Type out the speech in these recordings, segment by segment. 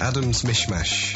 Adam's Mishmash.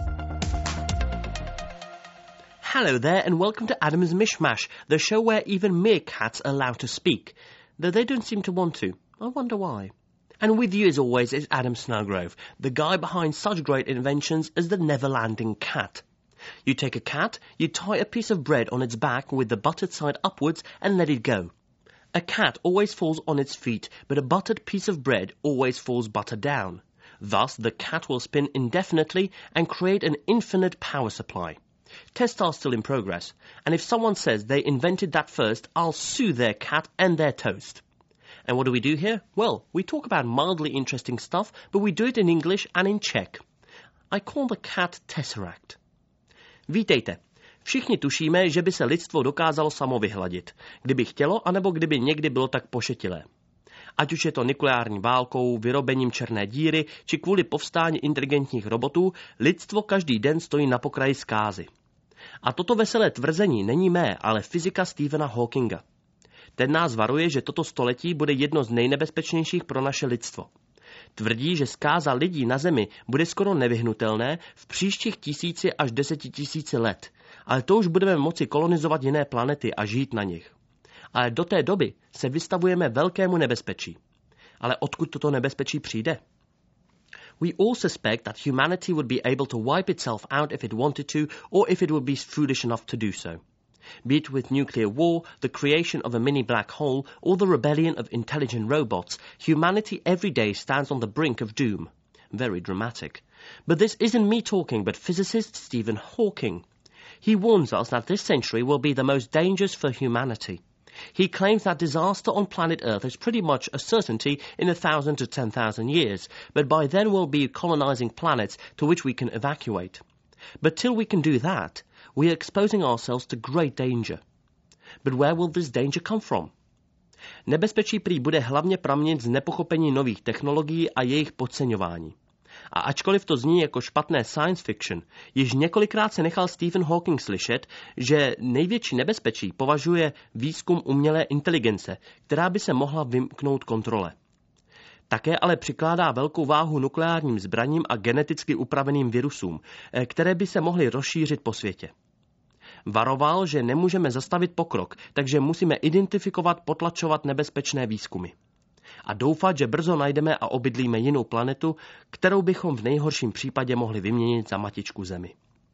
Hello there and welcome to Adam's Mishmash, the show where even meerkats are allowed to speak, though they don't seem to want to. I wonder why. And with you as always is Adam Snowgrove, the guy behind such great inventions as the never-landing cat. You take a cat, you tie a piece of bread on its back with the buttered side upwards and let it go. A cat always falls on its feet, but a buttered piece of bread always falls buttered down. Thus, the cat will spin indefinitely and create an infinite power supply. Tests are still in progress, and if someone says they invented that first, I'll sue their cat and their toast. And what do we do here? Well, we talk about mildly interesting stuff, but we do it in English and in Czech. I call the cat Tesseract. Vítejte. Všichni tušíme, že by se lidstvo dokázalo samo vyhladit, kdyby chtělo, anebo kdyby někdy bylo tak pošetilé. Ať už je to nukleární válkou, vyrobením černé díry, či kvůli povstání inteligentních robotů, lidstvo každý den stojí na pokraji zkázy. A toto veselé tvrzení není mé, ale fyzika Stephena Hawkinga. Ten nás varuje, že toto století bude jedno z nejnebezpečnějších pro naše lidstvo. Tvrdí, že zkáza lidí na Zemi bude skoro nevyhnutelné v příštích 1000 až 10 000 let, ale to už budeme moci kolonizovat jiné planety a žít na nich. Ale do té doby se vystavujeme velkému nebezpečí. Ale odkud toto nebezpečí přijde? We all suspect that humanity would be able to wipe itself out if it wanted to, or if it would be foolish enough to do so. Be it with nuclear war, the creation of a mini black hole, or the rebellion of intelligent robots, humanity every day stands on the brink of doom. Very dramatic. But this isn't me talking, but physicist Stephen Hawking. He warns us that this century will be the most dangerous for humanity. He claims that disaster on planet Earth is pretty much a certainty in 1,000 to 10,000 years, but by then we'll be colonizing planets to which we can evacuate. But till we can do that, we are exposing ourselves to great danger. But where will this danger come from? Nebezpečí prý bude hlavně pramenit z nepochopení nových technologií a jejich podceňování. A ačkoliv to zní jako špatné science fiction, již několikrát se nechal Stephen Hawking slyšet, že největší nebezpečí považuje výzkum umělé inteligence, která by se mohla vymknout kontrole. Také ale přikládá velkou váhu nukleárním zbraním a geneticky upraveným virusům, které by se mohly rozšířit po světě. Varoval, že nemůžeme zastavit pokrok, takže musíme identifikovat, potlačovat nebezpečné výzkumy. A doufat, že brzo najdeme a obydlíme jinou planetu, kterou bychom v nejhorším případě mohli vyměnit za matičku Zemi.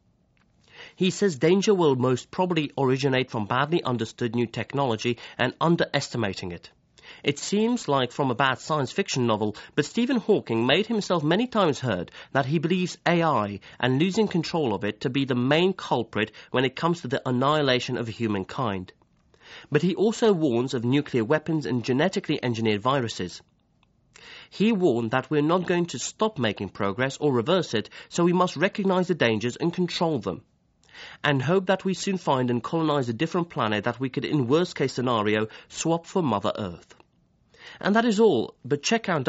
He says danger will most probably originate from badly understood new technology and underestimating it. It seems like from a bad science fiction novel, but Stephen Hawking made himself many times heard that he believes AI and losing control of it to be the main culprit when it comes to the annihilation of humankind. But he also warns of nuclear weapons and genetically engineered viruses. He warned that we're not going to stop making progress or reverse it, so we must recognize the dangers and control them. And hope that we soon find and colonize a different planet that we could, in worst-case scenario, swap for Mother Earth. And that is all, but check out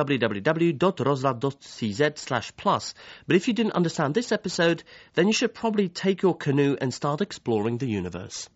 www.rozhlas.cz/plus. But if you didn't understand this episode, then you should probably take your canoe and start exploring the universe.